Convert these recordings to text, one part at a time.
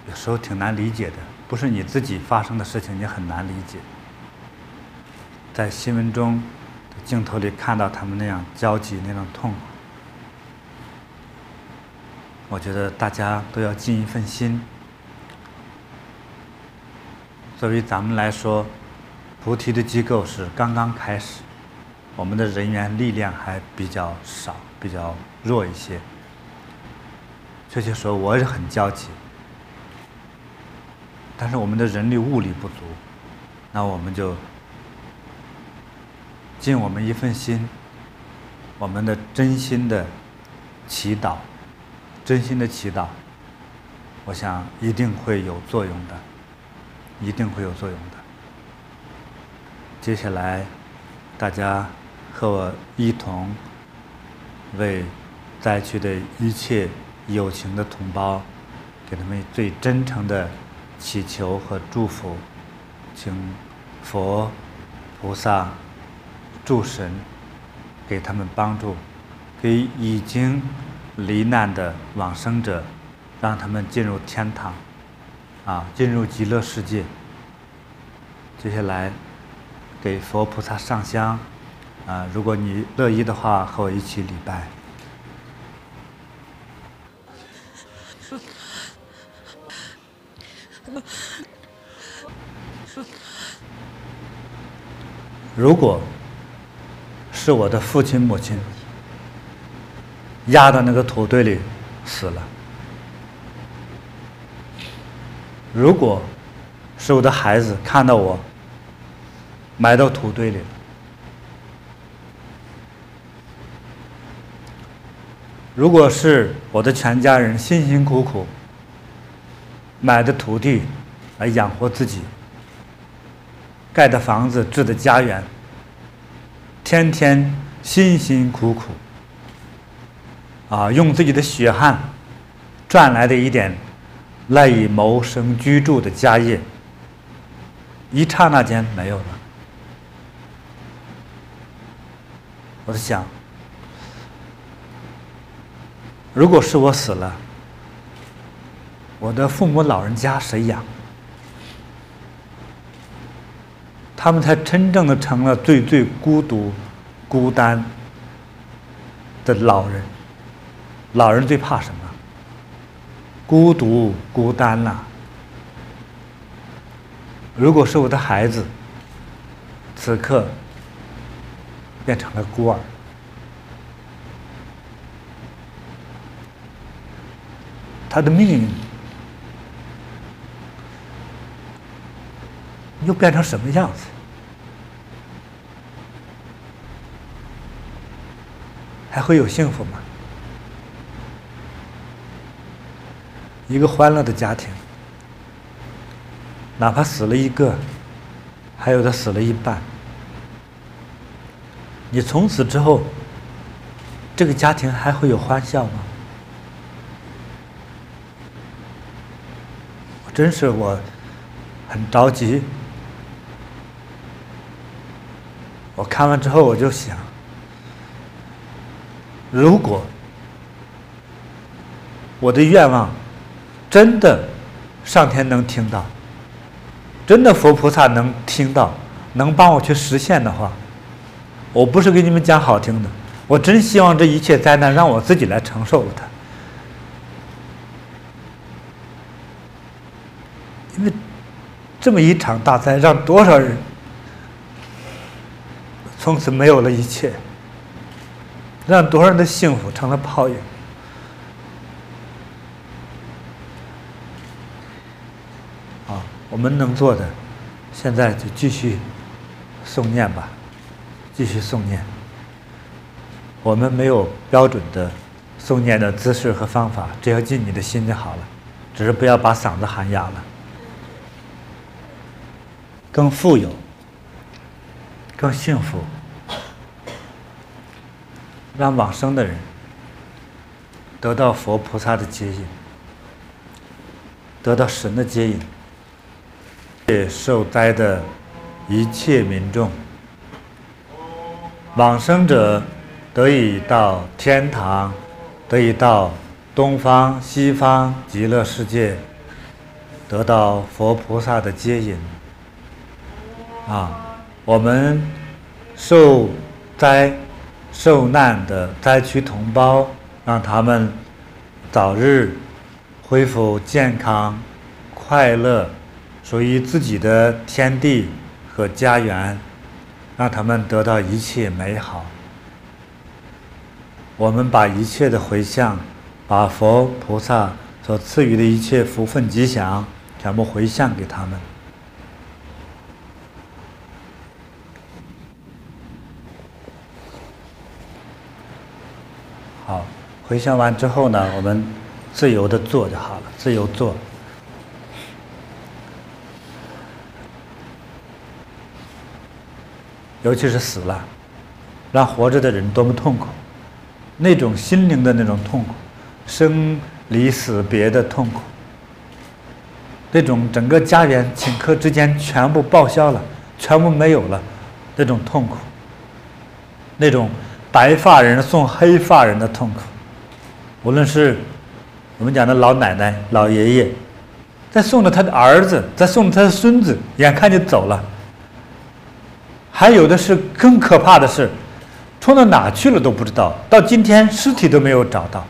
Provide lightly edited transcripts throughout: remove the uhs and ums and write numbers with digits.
有时候挺难理解的，不是你自己发生的事情，你很难理解。在新闻中的镜头里看到他们那样焦急、那种痛苦，我觉得大家都要尽一份心。作为咱们来说，菩提的机构是刚刚开始，我们的人员力量还比较少，比较弱一些。确切说，我也很焦急，但是我们的人力物力不足，那我们就尽我们一份心，我们的真心的祈祷，真心的祈祷，我想一定会有作用的，一定会有作用的。接下来，大家和我一同为灾区的一切有情的同胞，给他们最真诚的祈求和祝福，请佛、菩萨、诸神给他们帮助，给已经罹难的往生者，让他们进入天堂，进入极乐世界。接下来给佛菩萨上香，如果你乐意的话，和我一起礼拜。如果是我的父亲母亲压到那个土堆里死了，如果是我的孩子看到我埋到土堆里了，如果是我的全家人辛辛苦苦买的土地来养活自己，盖的房子、置的家园，天天辛辛苦苦用自己的血汗赚来的一点赖以谋生居住的家业，一刹那间没有了。我在想，如果是我死了，我的父母老人家谁养？他们才真正的成了最最孤独、孤单的老人。老人最怕什么？孤独、孤单了。如果是我的孩子，此刻变成了孤儿，他的命运又变成什么样子？还会有幸福吗？一个欢乐的家庭，哪怕死了一个，还有的死了一半，你从此之后，这个家庭还会有欢笑吗？我很着急。我看完之后我就想，如果我的愿望真的上天能听到，真的佛菩萨能听到，能帮我去实现的话，我不是给你们讲好听的，我真希望这一切灾难让我自己来承受了它。因为这么一场大灾，让多少人从此没有了一切，让多少人的幸福成了泡影。我们能做的，现在就继续诵念吧，继续诵念。我们没有标准的诵念的姿势和方法，只要进你的心就好了，只是不要把嗓子喊哑了。更富有，更幸福，让往生的人得到佛菩萨的接引，得到神的接引。受灾的一切民众，往生者得以到天堂，得以到东方、西方极乐世界， 得到佛菩萨的接引。我们受灾受难的灾区同胞，让他们早日恢复健康、快乐，属于自己的天地和家园，让他们得到一切美好。我们把一切的回向，把佛菩萨所赐予的一切福分吉祥，全部回向给他们。好，回向完之后呢，我们自由的做就好了，自由做。尤其是死了，让活着的人多么痛苦，那种心灵的那种痛苦，生离死别的痛苦，那种整个家园顷刻之间全部报销了，全部没有了，那种痛苦，那种白发人送黑发人的痛苦，无论是我们讲的老奶奶、老爷爷，在送着他的儿子，在送着他的孙子，眼看就走了。还有的是更可怕的是，冲到哪去了都不知道，到今天尸体都没有找到。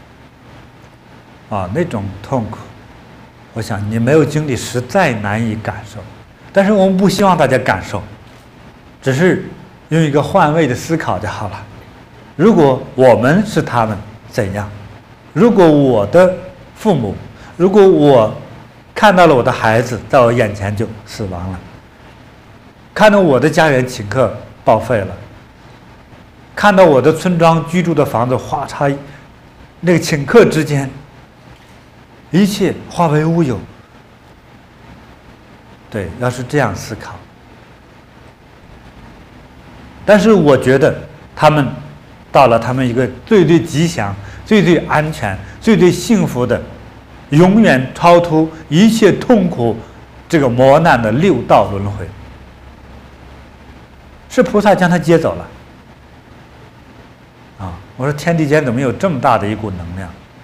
那种痛苦，我想你没有经历实在难以感受。但是我们不希望大家感受，只是用一个换位的思考就好了。如果我们是他们怎样？如果我的父母，如果我看到了我的孩子在我眼前就死亡了，看到我的家园顷刻报废了，看到我的村庄居住的房子哗嚓，那个顷刻之间，一切化为乌有。对，要是这样思考。但是我觉得他们到了他们一个最最吉祥、最最安全、最最幸福的，永远超出一切痛苦这个磨难的六道轮回。是菩萨将他接走了。我说天地间怎么有这么大的一股能量？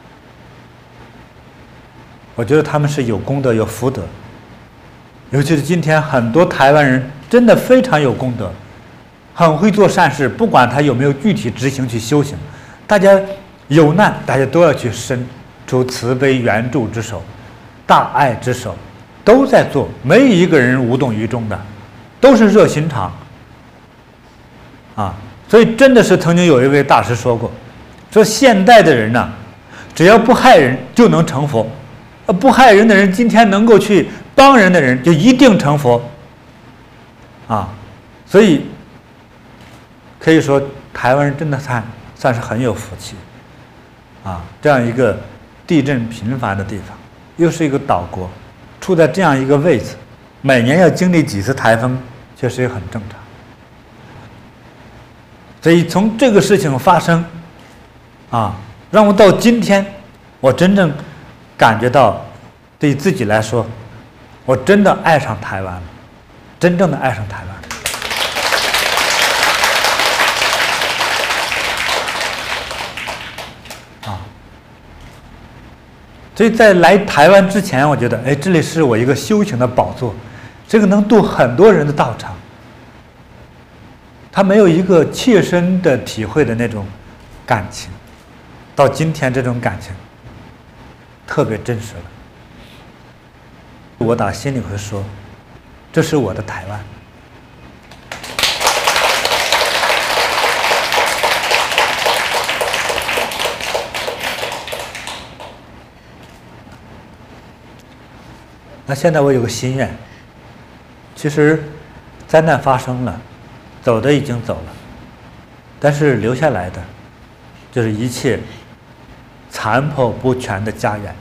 我觉得他们是有功德有福德，尤其是今天很多台湾人真的非常有功德，很会做善事，不管他有没有具体执行去修行，大家有难大家都要去伸出慈悲援助之手、大爱之手，都在做，没有一个人无动于衷的，都是热心肠。所以真的是曾经有一位大师说过，说现代的人呢，只要不害人就能成佛，不害人的人今天能够去帮人的人就一定成佛。所以可以说台湾人真的算是很有福气。这样一个地震频繁的地方，又是一个岛国，处在这样一个位置，每年要经历几次台风，确实也很正常。所以从这个事情发生，让我到今天，我真正感觉到，对自己来说，我真的爱上台湾了，真正的爱上台湾。所以在来台湾之前，我觉得，这里是我一个修行的宝座，这个能度很多人的道场。他没有一个切身的体会的那种感情，到今天这种感情特别真实了。我打心里会说，这是我的台湾。那现在我有个心愿，其实灾难发生了。走的已经走了，但是留下来的就是一切残破不全的家园。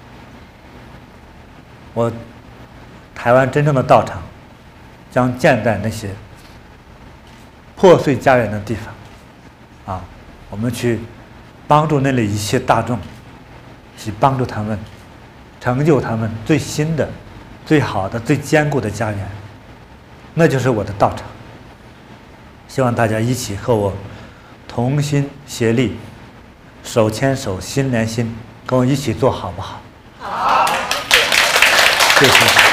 我台湾真正的道场将建在那些破碎家园的地方，我们去帮助那里一切大众，去帮助他们成就他们最新的、最好的、最坚固的家园，那就是我的道场。希望大家一起和我同心协力，手牵手心连心，跟我一起做好不好？好。 谢谢。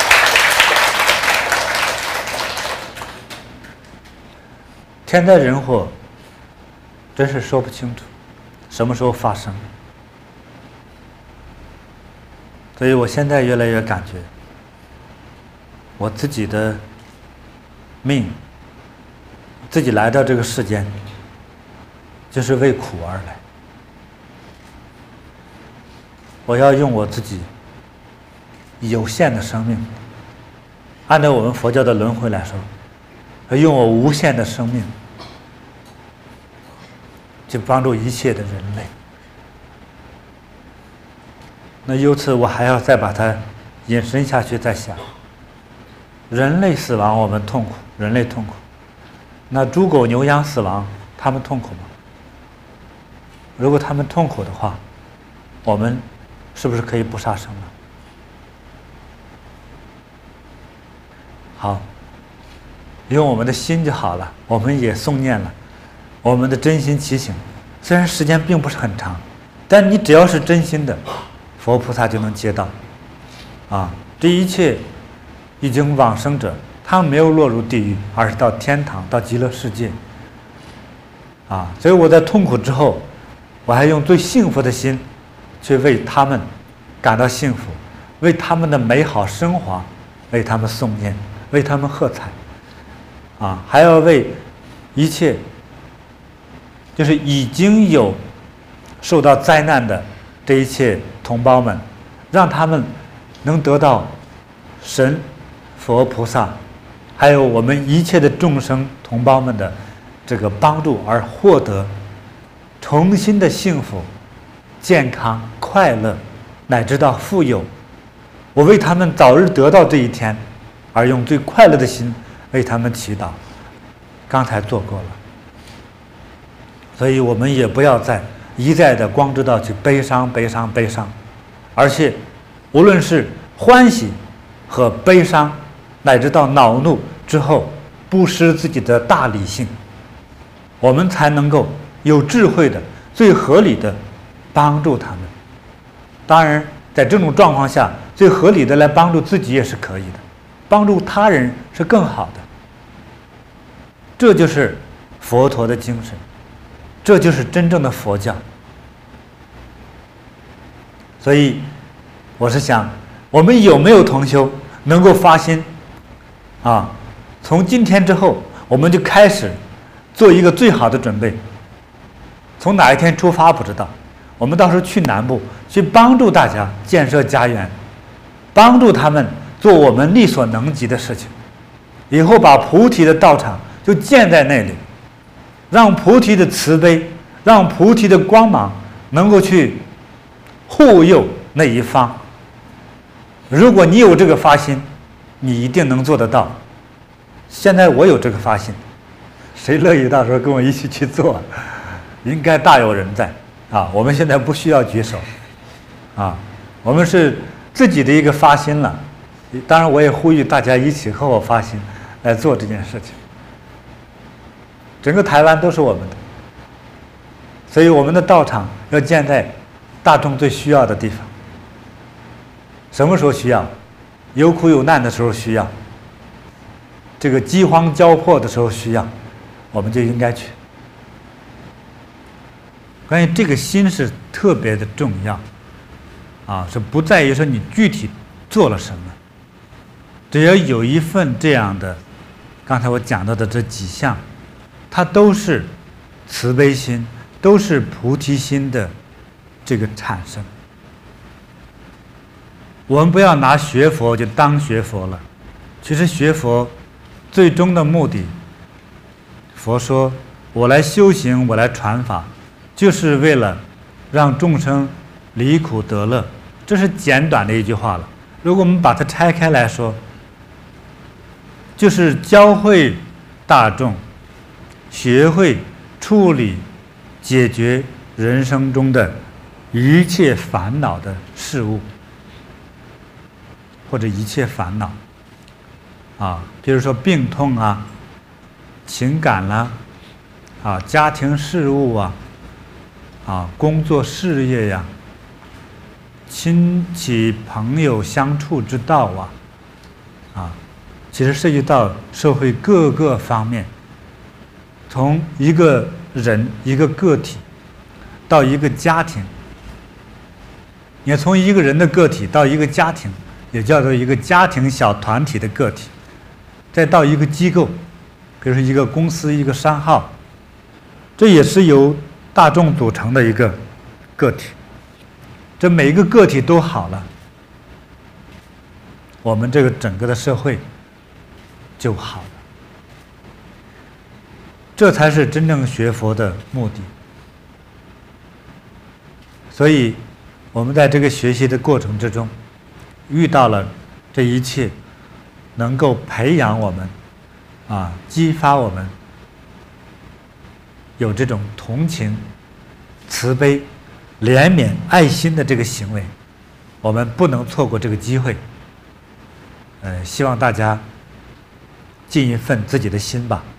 天灾人祸，真是说不清楚什么时候发生。所以我现在越来越感觉，我自己的命，自己来到这个世间，就是为苦而来。我要用我自己有限的生命，按照我们佛教的轮回来说，要用我无限的生命去帮助一切的人类。那由此我还要再把它引申下去，再想，人类死亡我们痛苦，人类痛苦，那猪狗牛羊死亡他们痛苦吗？如果他们痛苦的话，我们是不是可以不杀生了？好，用我们的心就好了，我们也诵念了我们的真心祈请，虽然时间并不是很长，但你只要是真心的，佛菩萨就能接到。这一切已经往生者，他们没有落入地狱，而是到天堂，到极乐世界。所以我在痛苦之后，我还用最幸福的心去为他们感到幸福，为他们的美好生活为他们诵念，为他们喝彩。还要为一切就是已经有受到灾难的这一切同胞们，让他们能得到神、佛、菩萨，还有我们一切的众生同胞们的这个帮助，而获得重新的幸福、健康、快乐，乃至到富有。我为他们早日得到这一天，而用最快乐的心为他们祈祷。刚才做过了，所以我们也不要再一再的光知道去悲伤、悲伤、悲伤，而且无论是欢喜和悲伤，乃至到恼怒之后，不失自己的大理性，我们才能够有智慧的、最合理的帮助他们。当然，在这种状况下，最合理的来帮助自己也是可以的，帮助他人是更好的。这就是佛陀的精神，这就是真正的佛教。所以我是想，我们有没有同修能够发心从今天之后我们就开始做一个最好的准备。从哪一天出发不知道，我们到时候去南部去帮助大家建设家园，帮助他们做我们力所能及的事情，以后把菩提的道场就建在那里，让菩提的慈悲，让菩提的光芒能够去护佑那一方。如果你有这个发心，你一定能做得到。现在我有这个发心，谁乐意到时候跟我一起去做？应该大有人在我们现在不需要举手我们是自己的一个发心了。当然我也呼吁大家一起和我发心来做这件事情。整个台湾都是我们的，所以我们的道场要建在大众最需要的地方。什么时候需要？有苦有难的时候需要，这个饥荒交迫的时候需要，我们就应该去。关于这个心是特别的重要是不在于说你具体做了什么，只要有一份这样的，刚才我讲到的这几项，它都是慈悲心，都是菩提心的这个产生。我们不要拿学佛就当学佛了，其实学佛最终的目的，佛说我来修行，我来传法，就是为了让众生离苦得乐，这是简短的一句话了。如果我们把它拆开来说，就是教会大众学会处理解决人生中的一切烦恼的事物，或者一切烦恼比如说病痛情感啦家庭事务工作事业呀，亲戚朋友相处之道其实涉及到社会各个方面，从一个人一个个体到一个家庭，也从一个人的个体到一个家庭，也叫做一个家庭小团体的个体，再到一个机构，比如说一个公司一个商号，这也是由大众组成的一个个体。这每一个个体都好了，我们这个整个的社会就好了。这才是真正学佛的目的。所以我们在这个学习的过程之中，遇到了这一切能够培养我们激发我们有这种同情、慈悲、怜悯、爱心的这个行为，我们不能错过这个机会。希望大家尽一份自己的心吧。